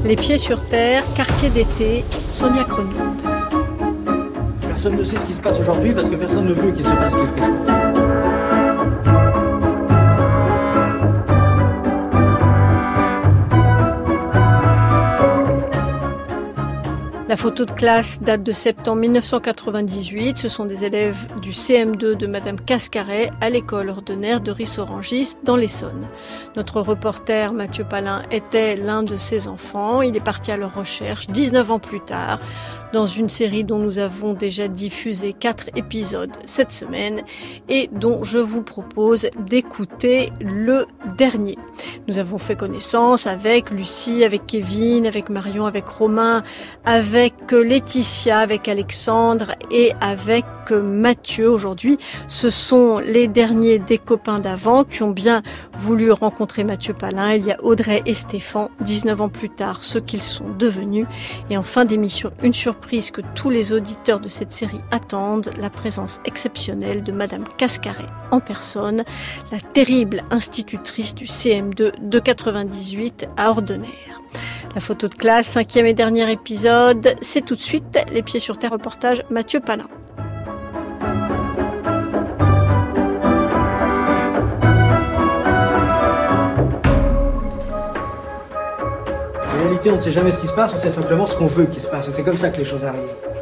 Les pieds sur terre, quartier d'été, Sonia Kronlund. Personne ne sait ce qui se passe aujourd'hui parce que personne ne veut qu'il se passe quelque chose. La photo de classe date de septembre 1998. Ce sont des élèves du CM2 de Madame Cascaret à l'école ordinaire de Ris-Orangis dans l'Essonne. Notre reporter Mathieu Palin était l'un de ces enfants. Il est parti à leur recherche 19 ans plus tard dans une série dont nous avons déjà diffusé 4 épisodes cette semaine et dont je vous propose d'écouter le dernier. Nous avons fait connaissance avec Lucie, avec Kevin, avec Marion, avec Romain, avec Laetitia, avec Alexandre et avec Mathieu. Aujourd'hui, ce sont les derniers des copains d'avant qui ont bien voulu rencontrer Mathieu Palin. Il y a Audrey et Stéphane, 19 ans plus tard, ce qu'ils sont devenus. Et en fin d'émission, une surprise que tous les auditeurs de cette série attendent, la présence exceptionnelle de Madame Cascaret en personne, la terrible institutrice du CM2 de 98 à Ordener. La photo de classe, 5e et dernier épisode, c'est tout de suite Les Pieds sur Terre, reportage Mathieu Palin. En réalité, on ne sait jamais ce qui se passe, on sait simplement ce qu'on veut qu'il se passe. Et c'est comme ça que les choses arrivent.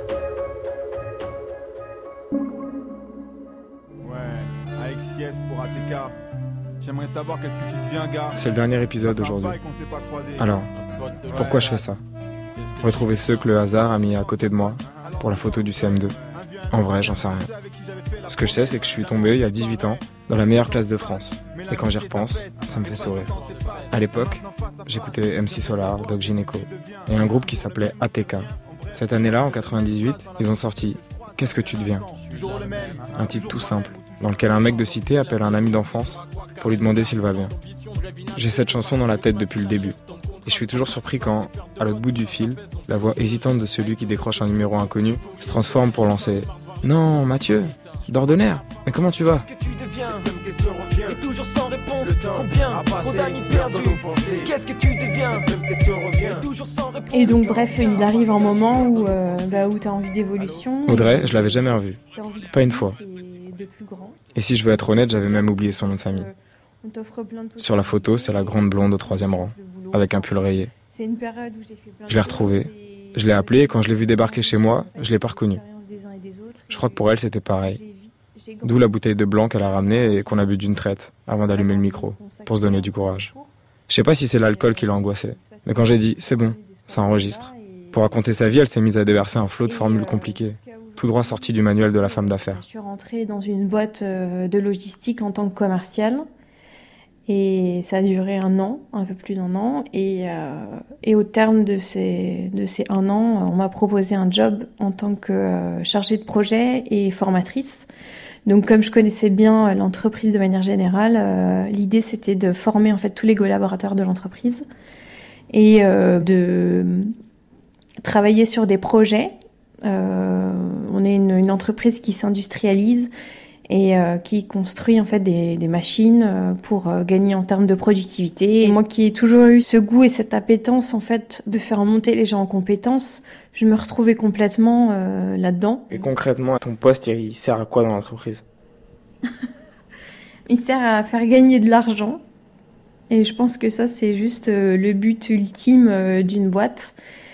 Ouais, avec Sies pour ATK. J'aimerais savoir qu'est-ce que tu deviens, gars. C'est le dernier épisode aujourd'hui. Alors, pourquoi je fais ça ? Retrouver ceux que le hasard a mis à côté de moi pour la photo du CM2. En vrai, j'en sais rien. Ce que je sais, c'est que je suis tombé il y a 18 ans dans la meilleure classe de France. Et quand j'y repense, ça me fait sourire. À l'époque, j'écoutais MC Solar, Doc Gynéco et un groupe qui s'appelait ATK. Cette année-là, en 98, ils ont sorti « Qu'est-ce que tu deviens ?» Un titre tout simple, dans lequel un mec de cité appelle un ami d'enfance pour lui demander s'il va bien. J'ai cette chanson dans la tête depuis le début. Et je suis toujours surpris quand, à l'autre bout du fil, la voix hésitante de celui qui décroche un numéro inconnu se transforme pour lancer « Non, Mathieu, d'Ordener, mais comment tu vas ?» Et toujours sans réponse, combien trop d'amis perdus, qu'est-ce que tu deviens, et toujours sans réponse. Et donc bref, il arrive un moment où t'as envie d'évolution. Audrey, je l'avais jamais revue, pas une fois. Et si je veux être honnête, j'avais même oublié son nom de famille. Sur la photo, c'est la grande blonde au 3e rang, avec un pull rayé. Je l'ai retrouvée, je l'ai appelée et quand je l'ai vue débarquer chez moi, je l'ai pas reconnue. Je crois que pour elle, c'était pareil. D'où la bouteille de blanc qu'elle a ramenée et qu'on a bu d'une traite, avant d'allumer le micro, pour se donner du courage. Je sais pas si c'est l'alcool qui l'a angoissée, mais quand j'ai dit « c'est bon, ça enregistre », pour raconter sa vie, elle s'est mise à déverser un flot de formules compliquées, tout droit sorti du manuel de la femme d'affaires. Je suis rentrée dans une boîte de logistique en tant que commerciale, et ça a duré 1 an, un peu plus d'1 an, et au terme de ces 1 an, on m'a proposé un job en tant que chargée de projet et formatrice. Donc comme je connaissais bien l'entreprise de manière générale, l'idée c'était de former en fait tous les collaborateurs de l'entreprise et de travailler sur des projets. On est une entreprise qui s'industrialise et qui construit en fait des machines pour gagner en termes de productivité. Et moi qui ai toujours eu ce goût et cette appétence en fait de faire monter les gens en compétences, je me retrouvais complètement là-dedans. Et concrètement, ton poste, il sert à quoi dans l'entreprise ? Il sert à faire gagner de l'argent. Et je pense que ça, c'est juste le but ultime d'une boîte.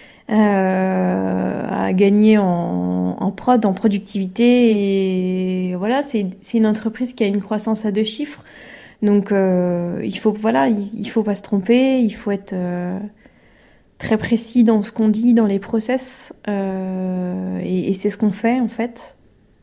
À gagner en prod, en productivité. Et voilà, c'est une entreprise qui a une croissance à 2 chiffres. Donc, il faut pas se tromper, il faut être très précis dans ce qu'on dit, dans les process, et c'est ce qu'on fait en fait.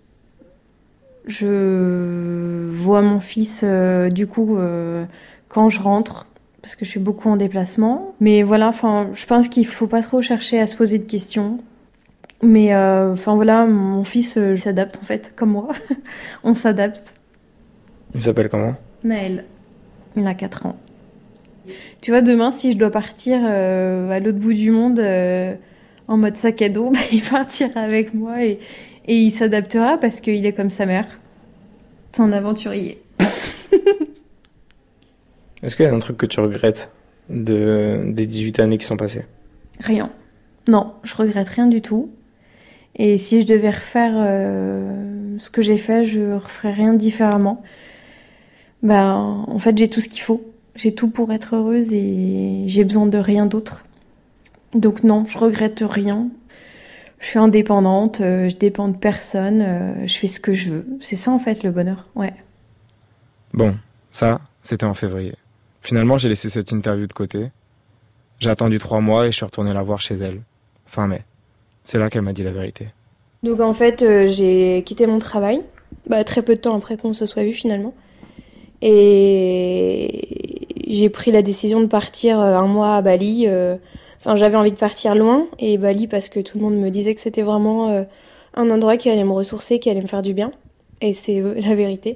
Je vois mon fils du coup quand je rentre, parce que je suis beaucoup en déplacement. Mais voilà, je pense qu'il faut pas trop chercher à se poser de questions. Mais voilà, mon fils il s'adapte en fait, comme moi. On s'adapte. Il s'appelle comment ? Naël. Il a 4 ans. Tu vois, demain, si je dois partir à l'autre bout du monde en mode sac à dos, il partira avec moi et il s'adaptera parce qu'il est comme sa mère. C'est un aventurier. Est-ce qu'il y a un truc que tu regrettes des 18 années qui sont passées ? Rien. Non, je regrette rien du tout. Et si je devais refaire ce que j'ai fait, je referais rien différemment. En fait, j'ai tout ce qu'il faut. J'ai tout pour être heureuse et j'ai besoin de rien d'autre. Donc non, je regrette rien. Je suis indépendante, je dépends de personne, je fais ce que je veux. C'est ça en fait le bonheur, ouais. Bon, ça, c'était en février. Finalement, j'ai laissé cette interview de côté. J'ai attendu 3 mois et je suis retourné la voir chez elle, fin mai. C'est là qu'elle m'a dit la vérité. Donc en fait, j'ai quitté mon travail, très peu de temps après qu'on se soit vu finalement. Et j'ai pris la décision de partir 1 mois à Bali. J'avais envie de partir loin, et Bali parce que tout le monde me disait que c'était vraiment un endroit qui allait me ressourcer, qui allait me faire du bien. Et c'est la vérité.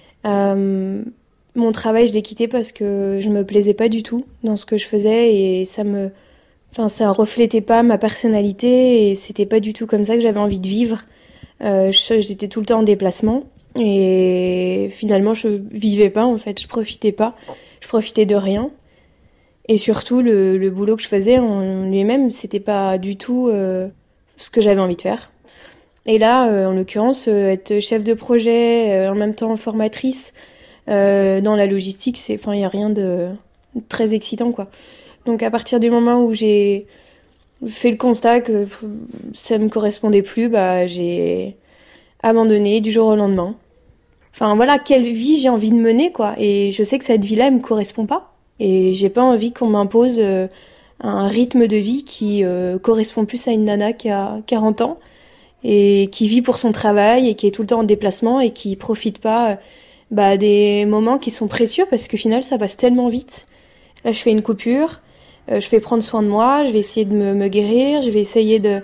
Mon travail, je l'ai quitté parce que je me plaisais pas du tout dans ce que je faisais et ça reflétait pas ma personnalité et c'était pas du tout comme ça que j'avais envie de vivre. J'étais tout le temps en déplacement et finalement je vivais pas en fait, je profitais pas, je profitais de rien. Et surtout, le boulot que je faisais en lui-même, c'était pas du tout ce que j'avais envie de faire. Et là, en l'occurrence, être chef de projet, en même temps formatrice, dans la logistique, il n'y a rien de très excitant, quoi. Donc à partir du moment où j'ai fait le constat que ça me correspondait plus, j'ai abandonné du jour au lendemain. Quelle vie j'ai envie de mener, quoi. Et je sais que cette vie-là, elle me correspond pas. Et j'ai pas envie qu'on m'impose un rythme de vie qui correspond plus à une nana qui a 40 ans et qui vit pour son travail et qui est tout le temps en déplacement et qui profite pas des moments qui sont précieux parce qu'au final ça passe tellement vite. Là je fais une coupure, je vais prendre soin de moi, je vais essayer de me guérir, je vais essayer de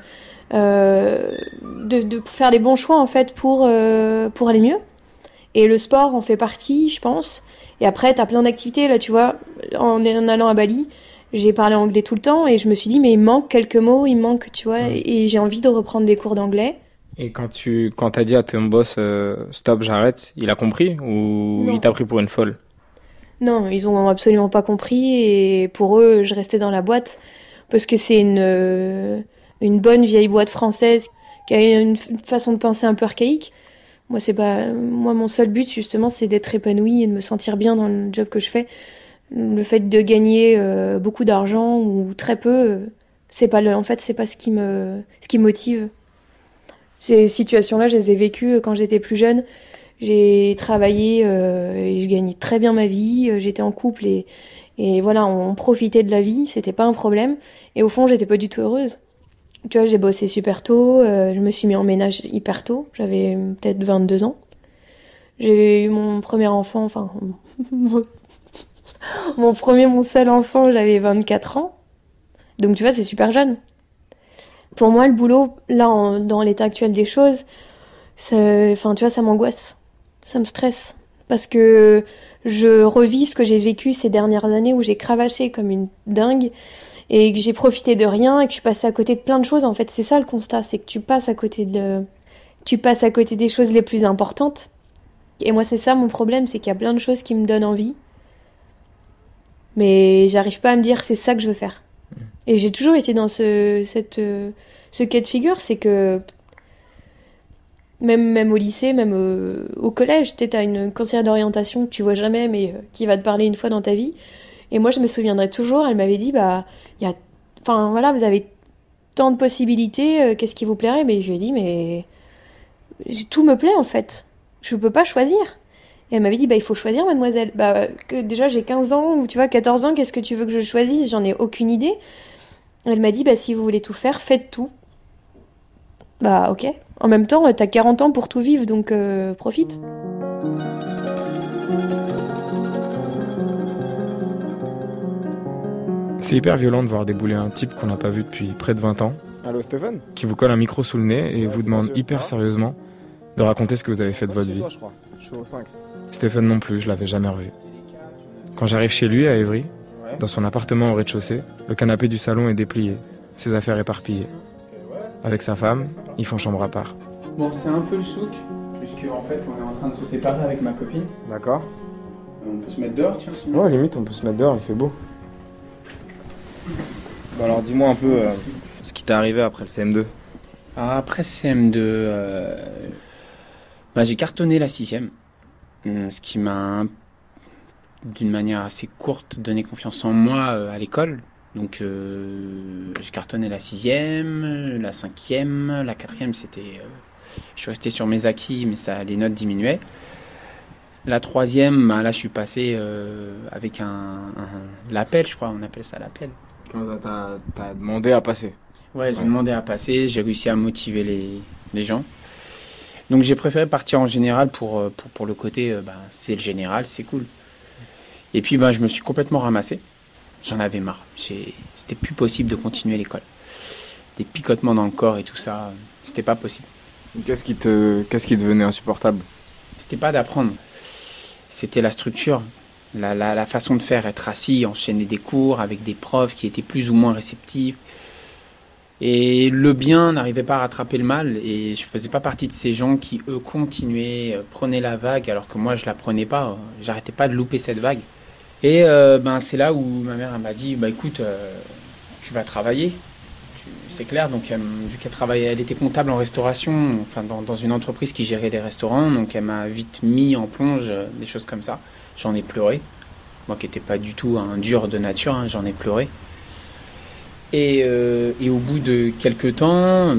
faire les bons choix en fait pour aller mieux. Et le sport en fait partie, je pense. Et après, t'as plein d'activités. Là, tu vois, en allant à Bali, j'ai parlé anglais tout le temps et je me suis dit, mais il manque quelques mots, tu vois, et j'ai envie de reprendre des cours d'anglais. Et quand t'as dit à ton boss, stop, j'arrête, il a compris ou il t'a pris pour une folle? Non, ils ont absolument pas compris et pour eux, je restais dans la boîte parce que c'est une bonne vieille boîte française qui a une façon de penser un peu archaïque. Moi, mon seul but, justement, c'est d'être épanouie et de me sentir bien dans le job que je fais. Le fait de gagner beaucoup d'argent ou très peu, c'est pas ce qui me motive. Ces situations-là, je les ai vécues quand j'étais plus jeune. J'ai travaillé et je gagnais très bien ma vie. J'étais en couple et voilà, on profitait de la vie, c'était pas un problème. Et au fond, j'étais pas du tout heureuse. Tu vois, j'ai bossé super tôt, je me suis mis en ménage hyper tôt, j'avais peut-être 22 ans. J'ai eu mon premier enfant, mon seul enfant, j'avais 24 ans. Donc tu vois, c'est super jeune. Pour moi, le boulot, là, dans l'état actuel des choses, tu vois, ça m'angoisse, ça me stresse. Parce que je revis ce que j'ai vécu ces dernières années où j'ai cravaché comme une dingue. Et que j'ai profité de rien et que je suis passée à côté de plein de choses. En fait, c'est ça le constat, c'est que tu passes à côté des choses les plus importantes. Et moi, c'est ça mon problème, c'est qu'il y a plein de choses qui me donnent envie. Mais j'arrive pas à me dire c'est ça que je veux faire. Et j'ai toujours été dans ce cas de figure, c'est que même au lycée, même au collège, t'as une conseillère d'orientation que tu vois jamais, mais qui va te parler une fois dans ta vie. Et moi, je me souviendrai toujours, elle m'avait dit, vous avez tant de possibilités, qu'est-ce qui vous plairait? Mais je lui ai dit, mais tout me plaît en fait, je peux pas choisir. Et elle m'avait dit, il faut choisir, mademoiselle. Que déjà j'ai 15 ans, ou tu vois, 14 ans, qu'est-ce que tu veux que je choisisse? J'en ai aucune idée. Elle m'a dit, si vous voulez tout faire, faites tout. Ok. En même temps, t'as 40 ans pour tout vivre, donc profite. C'est hyper violent de voir débouler un type qu'on n'a pas vu depuis près de 20 ans. Allô Stéphane ? Qui vous colle un micro sous le nez et vous demande hyper sérieusement de raconter ce que vous avez fait de votre vie. Je suis au 5. Stéphane non plus, je l'avais jamais revu. Quand j'arrive chez lui à Évry, dans son appartement au rez-de-chaussée, le canapé du salon est déplié, ses affaires éparpillées. Avec sa femme, ils font chambre à part. Bon, c'est un peu le souk, puisque en fait on est en train de se séparer avec ma copine. D'accord. On peut se mettre dehors, tiens, sinon. Ouais, limite on peut se mettre dehors, il fait beau. Bon alors dis-moi un peu ce qui t'est arrivé après le CM2. Alors après CM2, j'ai cartonné la 6e, ce qui m'a, d'une manière assez courte, donné confiance en moi à l'école. Donc j'ai cartonné la 6e, la 5e, la 4e, c'était... je suis resté sur mes acquis, mais les notes diminuaient. La 3e, là je suis passé avec l'appel, je crois, on appelle ça l'appel. T'as demandé à passer. Ouais, j'ai demandé à passer, j'ai réussi à motiver les gens. Donc j'ai préféré partir en général pour le côté, c'est le général, c'est cool. Et puis je me suis complètement ramassé. J'en avais marre. C'était plus possible de continuer l'école. Des picotements dans le corps et tout ça, c'était pas possible. Qu'est-ce qui devenait insupportable? C'était pas d'apprendre. C'était la structure, la façon de faire, être assis, enchaîner des cours avec des profs qui étaient plus ou moins réceptifs. Et le bien n'arrivait pas à rattraper le mal. Et je faisais pas partie de ces gens qui, eux, continuaient, prenaient la vague, alors que moi, je la prenais pas. J'arrêtais pas de louper cette vague. Et c'est là où ma mère m'a dit, écoute, tu vas travailler. C'est clair, donc vu qu'elle travaillait, elle était comptable en restauration, enfin dans une entreprise qui gérait des restaurants, donc elle m'a vite mis en plonge, des choses comme ça. J'en ai pleuré. Moi qui n'étais pas du tout un dur de nature, j'en ai pleuré. Et au bout de quelques temps,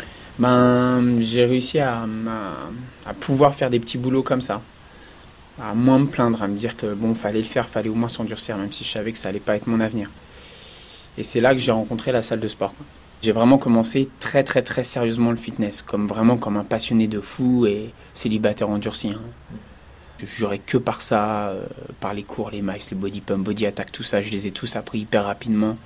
j'ai réussi à pouvoir faire des petits boulots comme ça. À moins me plaindre, à me dire que fallait le faire, fallait au moins s'endurcir, même si je savais que ça allait pas être mon avenir. Et c'est là que j'ai rencontré la salle de sport. J'ai vraiment commencé très très très sérieusement le fitness, comme un passionné de fou et célibataire endurci. Je jurais que par ça, par les cours, les miles, le body pump, body attack, tout ça, je les ai tous appris hyper rapidement.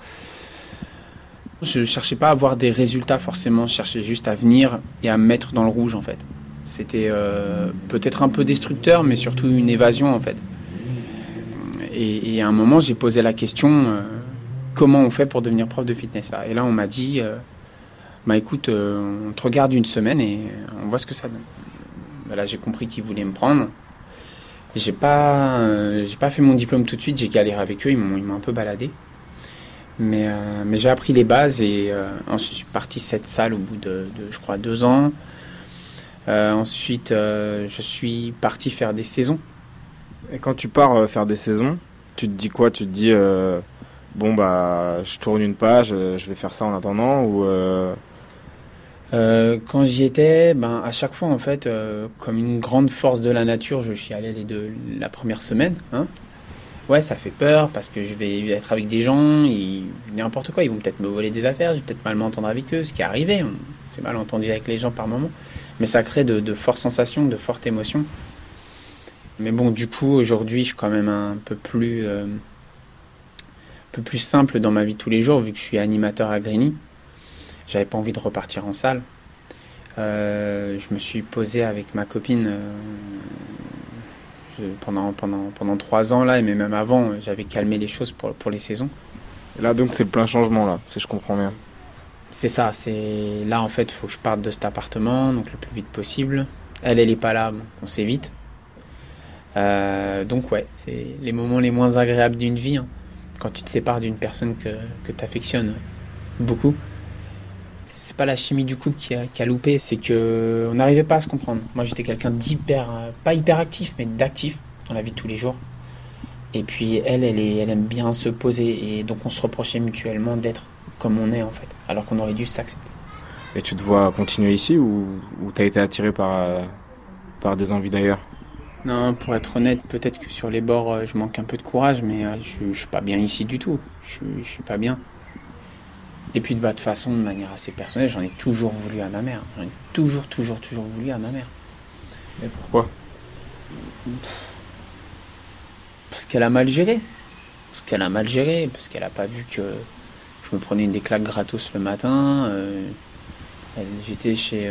Je cherchais pas à avoir des résultats forcément, je cherchais juste à venir et à me mettre dans le rouge en fait. C'était peut-être un peu destructeur, mais surtout une évasion en fait. Et à un moment, j'ai posé la question, comment on fait pour devenir prof de fitness? Et là, on m'a dit, écoute, on te regarde une semaine et on voit ce que ça donne. Là, j'ai compris qu'ils voulaient me prendre. J'ai pas fait mon diplôme tout de suite, j'ai galéré avec eux, ils m'ont un peu baladé. Mais j'ai appris les bases et ensuite je suis parti de cette salle au bout de je crois 2 ans. Ensuite, je suis parti faire des saisons. Et quand tu pars faire des saisons, tu te dis quoi? Tu te dis, je tourne une page, je vais faire ça en attendant ou Quand j'y étais, à chaque fois, en fait, comme une grande force de la nature, je suis allé la première semaine. Ouais, ça fait peur parce que je vais être avec des gens, n'importe quoi, ils vont peut-être me voler des affaires, je vais peut-être mal m'entendre avec eux, ce qui est arrivé, on s'est mal entendu avec les gens par moments. Mais ça crée de fortes sensations, de fortes émotions. Mais bon, du coup, aujourd'hui, je suis quand même un peu plus simple dans ma vie de tous les jours, vu que je suis animateur à Grigny. J'avais pas envie de repartir en salle. Je me suis posé avec ma copine pendant 3 ans, là, et même avant, j'avais calmé les choses pour les saisons. Et là, donc, c'est le plein changement, là, si je comprends bien. C'est ça, là en fait, il faut que je parte de cet appartement, donc le plus vite possible. Elle est pas là, on sait vite. Donc ouais, c'est les moments les moins agréables d'une vie, quand tu te sépares d'une personne que tu affectionnes beaucoup. C'est pas la chimie du couple qui a loupé, c'est qu'on n'arrivait pas à se comprendre. Moi j'étais quelqu'un pas hyper actif, mais d'actif dans la vie de tous les jours. Et puis elle aime bien se poser, et donc on se reprochait mutuellement d'être comme on est en fait, alors qu'on aurait dû s'accepter. Et tu te vois continuer ici ou t'as été attiré par des envies d'ailleurs? Non, pour être honnête, peut-être que sur les bords, je manque un peu de courage, mais je suis pas bien ici du tout. Je suis pas bien. Et puis de toute façon, de manière assez personnelle, j'en ai toujours voulu à ma mère. J'en ai toujours voulu à ma mère. Et pourquoi? Parce qu'elle a mal géré. Parce qu'elle a pas vu que je me prenais des claques gratos le matin. J'étais chez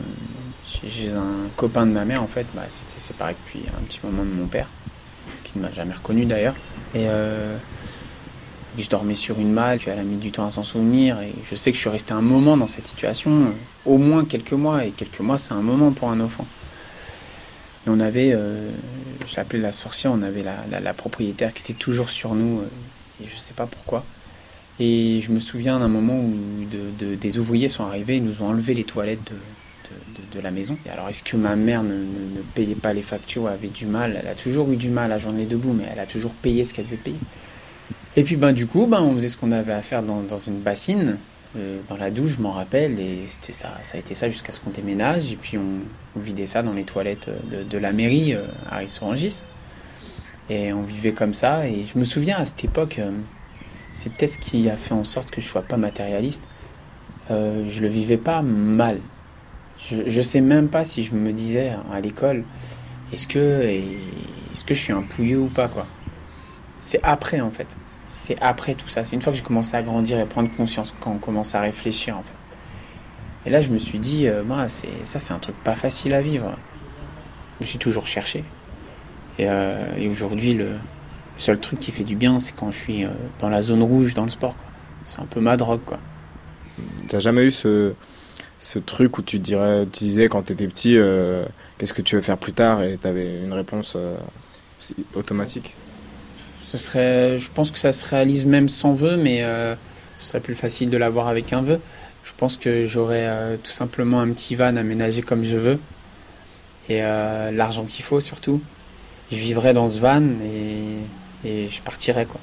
un copain de ma mère, en fait. C'était séparé depuis un petit moment de mon père, qui ne m'a jamais reconnu d'ailleurs. Et je dormais sur une malle, elle a mis du temps à s'en souvenir. Et je sais que je suis resté un moment dans cette situation, au moins quelques mois. Et quelques mois, c'est un moment pour un enfant. Et on avait, je l'appelais la sorcière, on avait la propriétaire qui était toujours sur nous. Et je sais pas pourquoi. Et je me souviens d'un moment où des ouvriers sont arrivés et nous ont enlevé les toilettes de la maison. Et alors, est-ce que ma mère ne payait pas les factures ou avait du mal? Elle a toujours eu du mal à joindre les deux bouts, mais elle a toujours payé ce qu'elle devait payer. Et puis, du coup, on faisait ce qu'on avait à faire dans une bassine, dans la douche, je m'en rappelle. Et ça a été ça jusqu'à ce qu'on déménage. Et puis, on vidait ça dans les toilettes de la mairie à Ris-Orangis. Et on vivait comme ça. Et je me souviens, à cette époque, c'est peut-être ce qui a fait en sorte que je ne sois pas matérialiste. Je le vivais pas mal. Je sais même pas si je me disais à l'école, est-ce que je suis un pouilleux ou pas, quoi. C'est après, en fait. C'est après tout ça. C'est une fois que j'ai commencé à grandir et prendre conscience, quand on commence à réfléchir, en fait. Et là, je me suis dit, c'est un truc pas facile à vivre. Je me suis toujours cherché. Et aujourd'hui, le seul truc qui fait du bien, c'est quand je suis dans la zone rouge, dans le sport, quoi. C'est un peu ma drogue, quoi. T'as jamais eu ce truc où tu disais quand t'étais petit, qu'est-ce que tu veux faire plus tard, et t'avais une réponse automatique? Je pense que ça se réalise même sans vœu, mais ce serait plus facile de l'avoir avec un vœu. Je pense que j'aurais tout simplement un petit van aménagé comme je veux, et l'argent qu'il faut surtout. Je vivrais dans ce van et je partirais, quoi.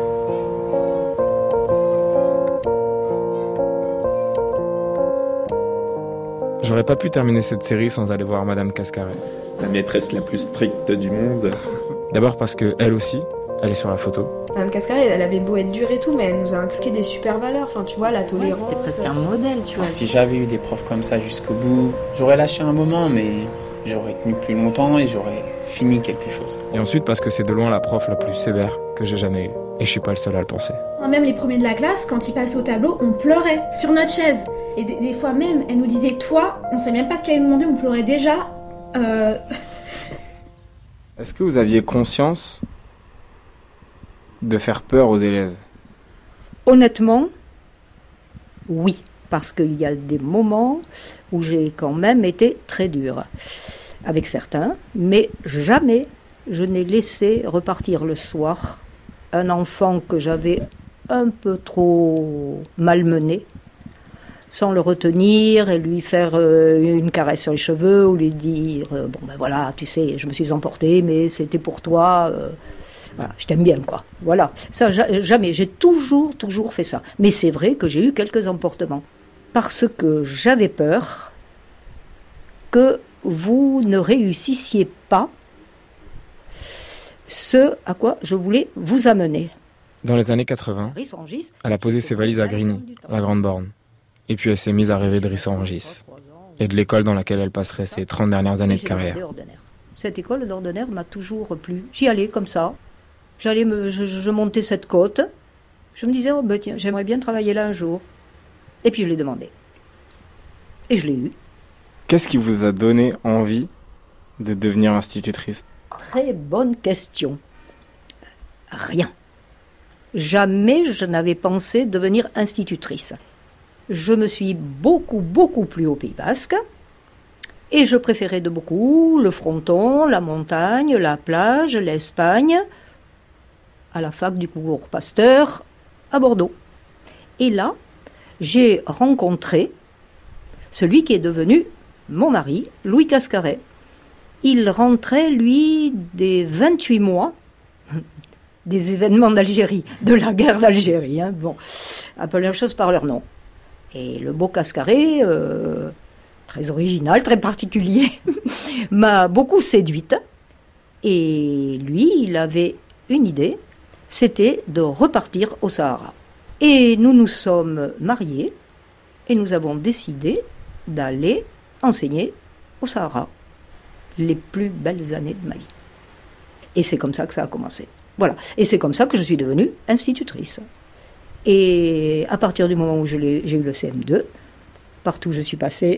J'aurais pas pu terminer cette série sans aller voir Madame Cascaré. La maîtresse la plus stricte du monde. D'abord parce que elle aussi, elle est sur la photo. Madame Cascaré, elle avait beau être dure et tout, mais elle nous a inculqué des super valeurs. Enfin, tu vois, la tolérance. Ouais, c'était presque un modèle, tu vois. Si j'avais eu des profs comme ça jusqu'au bout, j'aurais lâché un moment, mais j'aurais tenu plus longtemps et j'aurais fini quelque chose. Et ensuite parce que c'est de loin la prof la plus sévère que j'ai jamais eue. Et je suis pas le seul à le penser. Même les premiers de la classe, quand ils passaient au tableau, on pleurait sur notre chaise. Et des fois même, elle nous disait, toi, on sait même pas ce qu'elle allait nous demander, on pleurait déjà. Est-ce que vous aviez conscience de faire peur aux élèves? Honnêtement, oui. Parce qu'il y a des moments où j'ai quand même été très dure avec certains, mais jamais je n'ai laissé repartir le soir un enfant que j'avais un peu trop malmené, sans le retenir et lui faire une caresse sur les cheveux ou lui dire bon ben voilà, tu sais, je me suis emportée, mais c'était pour toi, voilà, je t'aime bien, quoi. Voilà, ça jamais, j'ai toujours fait ça. Mais c'est vrai que j'ai eu quelques emportements parce que j'avais peur que vous ne réussissiez pas ce à quoi je voulais vous amener. Dans les années 80, elle a posé ses valises à Grigny, la Grande Borne. Et puis elle s'est mise à rêver de Ris-Orangis et de l'école dans laquelle elle passerait ses 30 dernières années de carrière. Cette école d'ordinaire m'a toujours plu. J'y allais comme ça. Je montais cette côte. Je me disais, oh ben tiens, j'aimerais bien travailler là un jour. Et puis je l'ai demandé. Et je l'ai eu. Qu'est-ce qui vous a donné envie de devenir institutrice? Très bonne question. Rien. Jamais je n'avais pensé devenir institutrice. Je me suis beaucoup plu au Pays Basque et je préférais de beaucoup le fronton, la montagne, la plage, l'Espagne, à la fac du Concours Pasteur à Bordeaux. Et là, j'ai rencontré celui qui est devenu mon mari, Louis Cascaré. Il rentrait, lui, des 28 mois des événements d'Algérie, de la guerre d'Algérie. Hein. Bon, appelez les choses par leur nom. Et le beau Cascaré, très original, très particulier, m'a beaucoup séduite. Et lui, il avait une idée, c'était de repartir au Sahara. Et nous nous sommes mariés et nous avons décidé d'aller enseigner au Sahara. Les plus belles années de ma vie. Et c'est comme ça que ça a commencé. Voilà. Et c'est comme ça que je suis devenue institutrice. Et à partir du moment où j'ai eu le CM2, partout où je suis passée,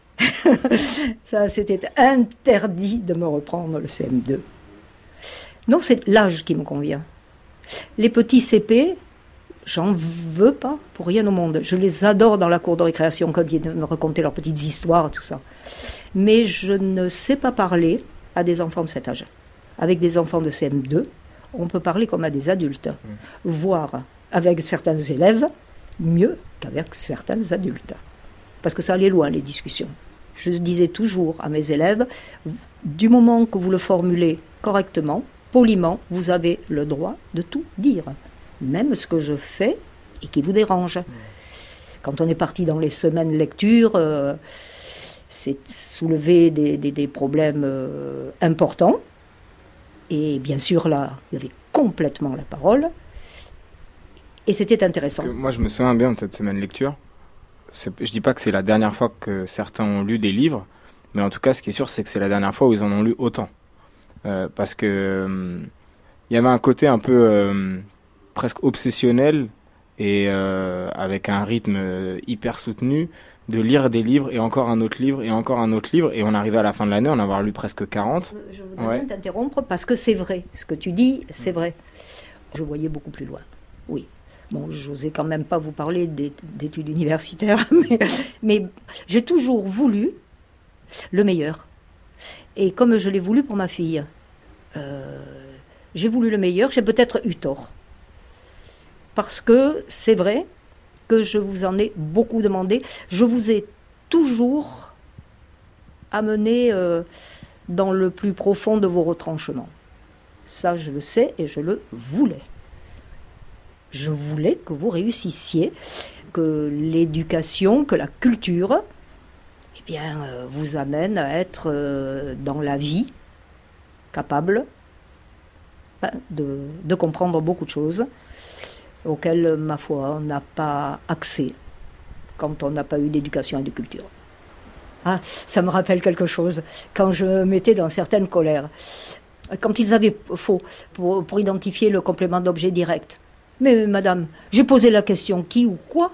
ça c'était interdit de me reprendre le CM2. Non, c'est l'âge qui me convient. Les petits CP, j'en veux pas pour rien au monde. Je les adore dans la cour de récréation quand ils me racontaient leurs petites histoires, tout ça. Mais je ne sais pas parler à des enfants de cet âge. Avec des enfants de CM2, on peut parler comme à des adultes. Voire avec certains élèves mieux qu'avec certains adultes. Parce que ça allait loin, les discussions. Je disais toujours à mes élèves, du moment que vous le formulez correctement, poliment, vous avez le droit de tout dire. Même ce que je fais et qui vous dérange. Quand on est parti dans les semaines lecture, c'est soulever des problèmes importants. Et bien sûr, là, il y avait complètement la parole. Et c'était intéressant. Moi, je me souviens bien de cette semaine lecture. Je ne dis pas que c'est la dernière fois que certains ont lu des livres, mais en tout cas, ce qui est sûr, c'est que c'est la dernière fois où ils en ont lu autant. Parce que il y avait un côté un peu presque obsessionnel et avec un rythme hyper soutenu de lire des livres et encore un autre livre et encore un autre livre, et on arrivait à la fin de l'année, on en avoir lu presque 40. Je voudrais bien t'interrompre parce que c'est vrai, ce que tu dis, c'est vrai. Je voyais beaucoup plus loin, oui. Bon, j'osais quand même pas vous parler d'études universitaires, mais j'ai toujours voulu le meilleur. Et comme je l'ai voulu pour ma fille, j'ai voulu le meilleur, j'ai peut-être eu tort. Parce que c'est vrai que je vous en ai beaucoup demandé. Je vous ai toujours amené dans le plus profond de vos retranchements. Ça, je le sais et je le voulais. Je voulais que vous réussissiez, que l'éducation, que la culture, eh bien, vous amène à être dans la vie capable de comprendre beaucoup de choses auxquelles, ma foi, on n'a pas accès quand on n'a pas eu d'éducation et de culture. Ah, ça me rappelle quelque chose. Quand je m'étais dans certaines colères, quand ils avaient faux pour identifier le complément d'objet direct. Mais madame, j'ai posé la question qui ou quoi?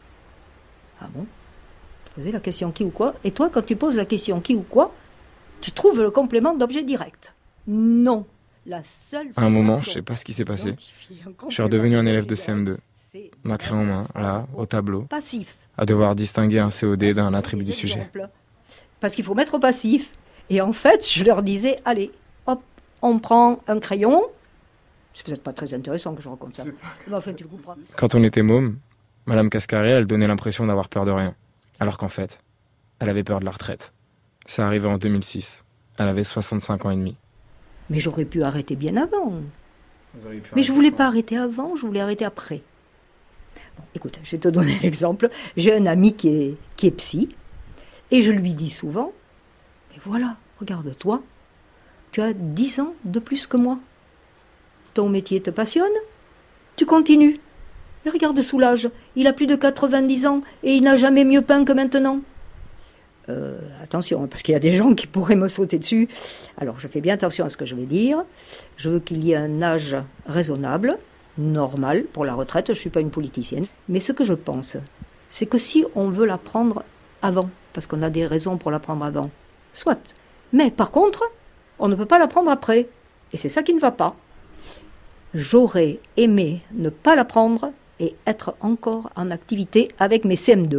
Ah bon? Poser la question qui ou quoi? Et toi, quand tu poses la question qui ou quoi, tu trouves le complément d'objet direct? Non. La seule à un moment, je ne sais pas ce qui s'est passé. Je suis redevenu un élève de CM2. Ma craie en main, là, au tableau, passif. À devoir distinguer un COD d'un attribut du sujet. Parce qu'il faut mettre au passif. Et en fait, je leur disais, allez, hop, on prend un crayon. C'est peut-être pas très intéressant que je raconte ça. Mais enfin, tu le couperas. Quand on était môme, Madame Cascaré, elle donnait l'impression d'avoir peur de rien. Alors qu'en fait, elle avait peur de la retraite. Ça arrivait en 2006. Elle avait 65 ans et demi. Mais j'aurais pu arrêter bien avant. Mais je voulais pas arrêter avant, je voulais arrêter après. Bon, écoute, je vais te donner l'exemple. J'ai un ami qui est psy, et je lui dis souvent, mais voilà, regarde-toi, tu as 10 ans de plus que moi. Ton métier te passionne, tu continues. Mais regarde Soulage, il a plus de 90 ans et il n'a jamais mieux peint que maintenant. Attention, parce qu'il y a des gens qui pourraient me sauter dessus. Alors, je fais bien attention à ce que je vais dire. Je veux qu'il y ait un âge raisonnable, normal pour la retraite. Je ne suis pas une politicienne. Mais ce que je pense, c'est que si on veut la prendre avant, parce qu'on a des raisons pour la prendre avant, soit. Mais par contre, on ne peut pas la prendre après. Et c'est ça qui ne va pas. J'aurais aimé ne pas la prendre et être encore en activité avec mes CM2.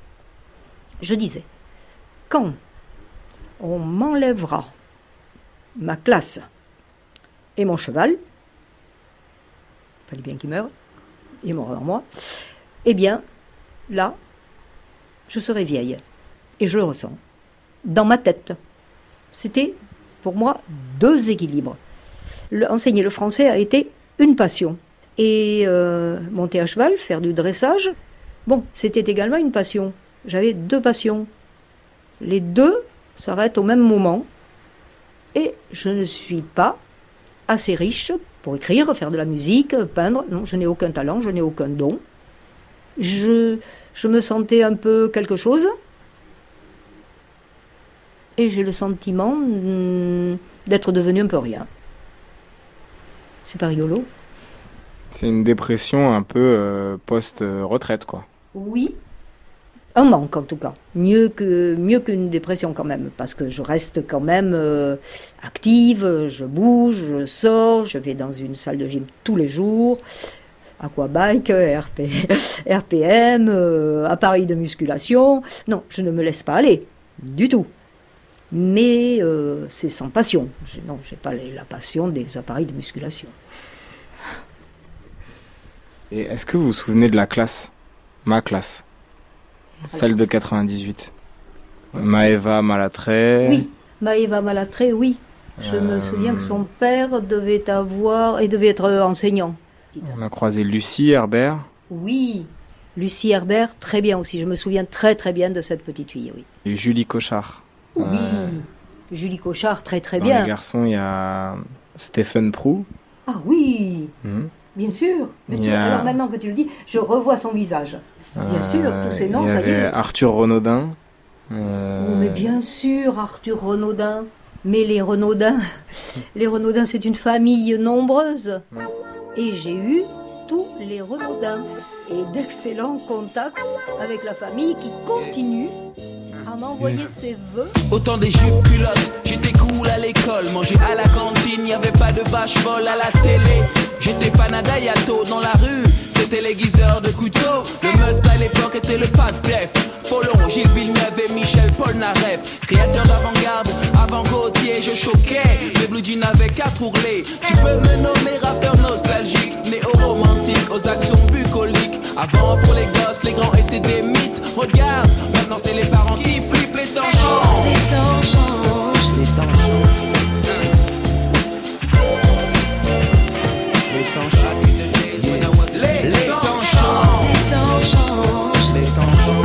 Je disais, quand on m'enlèvera ma classe et mon cheval, il fallait bien qu'il meure, il est mort avant moi, eh bien, là, je serai vieille. Et je le ressens. Dans ma tête. C'était, pour moi, 2 équilibres. Enseigner le français a été une passion. Et monter à cheval, faire du dressage, bon, c'était également une passion. J'avais 2 passions. Les 2 s'arrêtent au même moment. Et je ne suis pas assez riche pour écrire, faire de la musique, peindre. Non, je n'ai aucun talent, je n'ai aucun don. Je me sentais un peu quelque chose. Et j'ai le sentiment d'être devenu un peu rien. C'est pas rigolo. C'est une dépression un peu post-retraite, quoi. Oui. Un manque, en tout cas. Mieux qu'une dépression, quand même. Parce que je reste quand même active, je bouge, je sors, je vais dans une salle de gym tous les jours. Aquabike, RPM, appareil de musculation. Non, je ne me laisse pas aller. Du tout. Mais c'est sans passion. Je n'ai pas la passion des appareils de musculation. Et est-ce que vous vous souvenez de la classe ? Ma classe. Celle de 98. Maëva Malatré. Oui, Maëva Malatré, oui. Je me souviens que son père devait être enseignant. On a croisé Lucie Herbert. Oui, Lucie Herbert, très bien aussi. Je me souviens très très bien de cette petite fille, oui. Et Julie Cochard. Oui, Julie Cochard, très très dans bien. Les garçons, il y a Stephen Prou. Ah oui, bien sûr. Mais alors maintenant que tu le dis, je revois son visage. Bien sûr, tous ces noms, ça y est. Il y avait Arthur Renaudin. Oh, mais bien sûr, Arthur Renaudin. Mais les Renaudins, c'est une famille nombreuse. Et j'ai eu tous les Renaudins. Et d'excellents contacts avec la famille qui continue à m'envoyer ses vœux. Autant des jupes culottes, j'étais cool à l'école. Manger à la cantine, y avait pas de vache folle à la télé. J'étais fan à Dayato dans la rue, c'était l'aiguiseur de couteau. Le must à l'époque était le pas de def. Follon, Gilles Villeneuve et Michel Polnareff. Créateur d'avant-garde, avant Gauthier, je choquais. Les blue jeans avaient 4 ourlets. Tu peux me nommer rappeur nostalgique, néo-romantique, aux actions bucoliques. Avant pour les gosses, les grands étaient des mythes. Regarde, maintenant c'est les parents qui flippent. Les temps changent. Les temps changent. Les temps changent. Les temps changent. Les temps changent. Les temps changent. Les temps changent.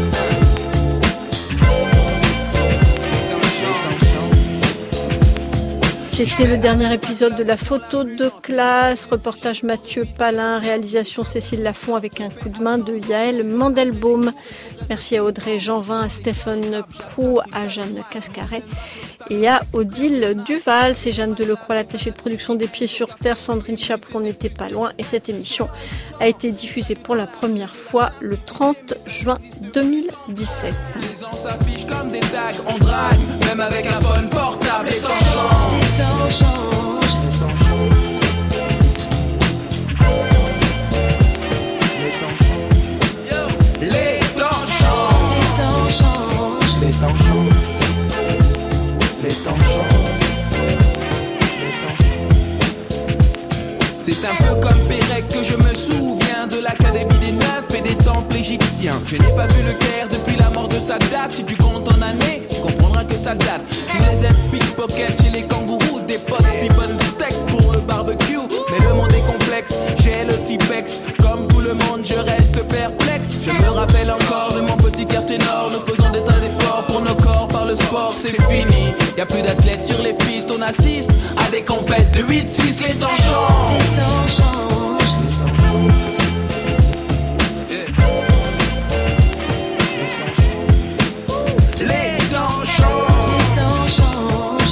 C'était le dernier épisode de la photo de classe, reportage Mathieu Palin, réalisation Cécile Lafont avec un coup de main de Yaël Mandelbaum. Merci à Audrey Jeanvin, à Stephen Prou, à Jeanne Cascaret et à Odile Duval. C'est Jeanne Delecroix, l'attachée de production des Pieds sur Terre, Sandrine Chaperon n'était pas loin. Et cette émission a été diffusée pour la première fois le 30 juin 2017. Les gens s'affichent comme des tags, on drague, même avec un phone portable. Les temps changent. Les temps changent. Les temps changent. Les temps changent. Les temps changent. Les temps changent. Les temps changent. C'est un peu comme Pérec que je me souviens de l'académie des Neufs et des temples égyptiens. Je n'ai pas vu le Caire depuis la mort de Sadat. Si tu comptes en années, tu comprendras que ça date. Tu les aides pickpocket chez les kangourous, des potes, des bonnes steaks pour le barbecue. Mais le monde est complexe, j'ai le Tipex. Comme tout le monde, je reste perplexe. Je me rappelle encore de mon petit cœur ténor. Nous faisons des tas d'efforts pour nos corps par le sport, c'est fini. Y'a plus d'athlètes sur les pistes, on assiste à des compètes de 8-6. Les temps changent. Les temps changent. Les temps changent. Les temps changent. Les temps changent.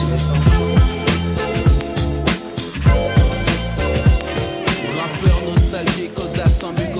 Rappeurs nostalgiques aux accents bucoliques.